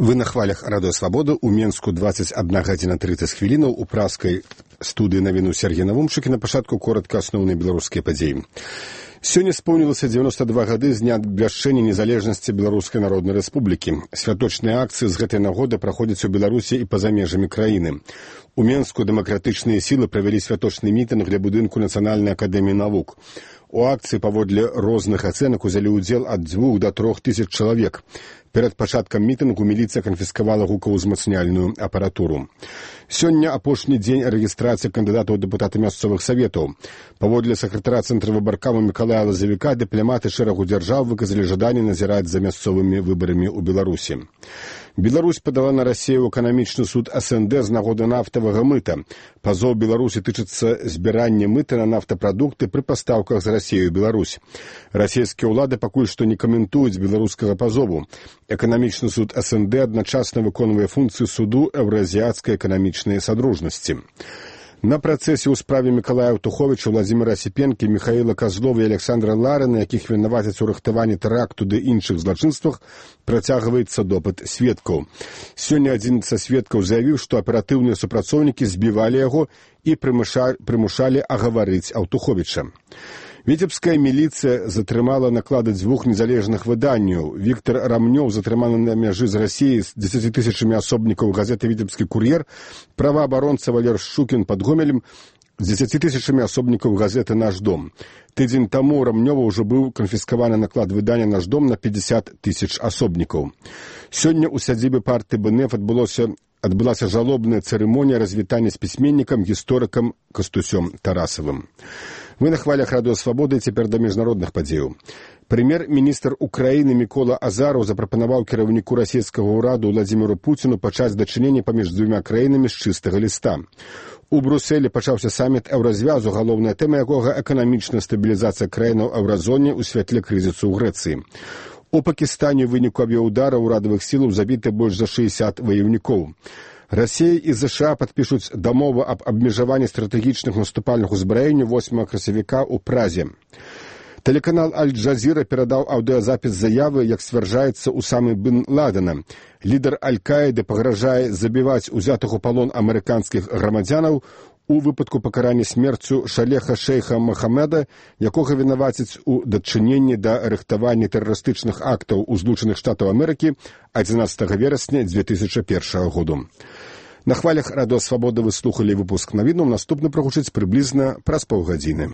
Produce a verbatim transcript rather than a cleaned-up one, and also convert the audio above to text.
Вы на хвалях радыё Свабода. У Менску дваццаць адна гадзіна трыццаць хвілінаў. У праскай студыі навіну Сергей Навумчык і на пачатку коротка асноўныя беларускія падзеі. Сёння споўнілася дзевяноста два гады з дня абвяшчэння незалежнасці Беларускай Народнай Рэспублікі. Святочныя акцыі з гэтай нагоды праходзяць у Беларусі і па-за межамі краіны. У Менску дэмакратычныя сілы правялі святочны мітынг ля будынку Нацыянальнай акадэміі навук. У акцыі паводле розных ацэнак узялі ўдзел ад дзвюх да трох тысяч чалавек. Перад пачаткам мітынгу міліцыя канфіскавала гукаўзмацняльную апаратуру. Сёння апошні дзень рэгістрацыі кандыдатаў у дэпутаты мясцовых саветаў. Паводле сакратара цэнтра выбаркаму Мікалая Лазавіка дыпламаты шэрагу дзяржаў выказалі жаданне назіраць за мясцовымі выбарамі ў Беларусі. Беларусь падала на Расію ў эканамічны суд эс эн дэ з нагоды нафтавага мыта. Пазоў Беларусі тычыцца збірання мыта на нафтапрадукты пры пастаўках з Расіі ў Беларусь. Расійскія ўлады пакуль што не каментуюць беларускага пазову. Эканамічны суд эс эн дэ адначасна выконвае функцыі суду Еўразіяцкай эканамічнай садружнасці. На працэсе ў справе Мікалая Аўтуховіча, Владзіміра Асіпенкі, Міхаіла Казлова і Александра Ларына, якіх вінавацяць у рыхтаванні тэракту ды іншых злачынствах, працягваецца допыт сведкаў. Сёння адзін са сведкаў заявіў, што аператыўныя супрацоўнікі збівалі яго і прымушалі агаварыць Аўтуховіча. Віцебская міліцыя затрымала наклады дзвюх незалежных выданняў. Віктор Рамнёў затрыманы на мяжы з Расіяй з дзесяці тысячамі асобнікаў газеты «Віцебскі кур'ер», праваабаронца Валер Шчукін пад Гомелем з дзесяці тысячамі асобнікаў газеты «Наш дом». Тыдзень таму Рамнёва ўжо быў канфіскаваны наклад выдання «Наш дом» на пятьдесят тысяч асобнікаў. Сёння ў сядзібе партыі бэ эн эф адбылося адбылася жалобная цырымонія развітання з пісьменнікам, гісторыкам Кастусём Тарасавым. Вы на хвалях радыё Свабоды, цяпер да міжнародных падзеяў. Прэм'ер-міністр Украіны Мікола Азараў запрапанаваў кіраўніку расійскага ўраду Владзіміру Пуціну пачаць дачыненні паміж дзвюма краінамі з чыстага ліста. У Брусэлі пачаўся саміт еўразвязу, галоўная тэма якога эканамічная стабілізацыя краінаў еўразоне ў святле крызісу ў Грэцыі. У Пакістане ў выніку авіяўдара ўрадавых сілаў забіты больш за шэсцьдзесят ваяўнікоў. Расія і ЗША падпішуць дамову аб абмежаванні стратэгічных наступальных узбраенняў восьмага красавіка ў Празе. Тэлеканал Аль-Джазіра перадаў аўдыёзапіс заявы, як сцвярджаецца, Усамы бін Ладена. Лідар Аль-Каіды пагражае забіваць узятых у палон амерыканскіх грамадзянаў у выпадку пакарання смерцю шалеха шэйха Махамеда, якога вінавацяць у дачыненні да рыхтавання тэрарыстычных актаў у Злучаных Штатаў Амерыкі адзінаццатага верасня дзве тысячы першага году. На хвалях радыё Свабода вы слухалі выпуск навінаў, наступны прагучыць прыблізна праз паўгадзіны.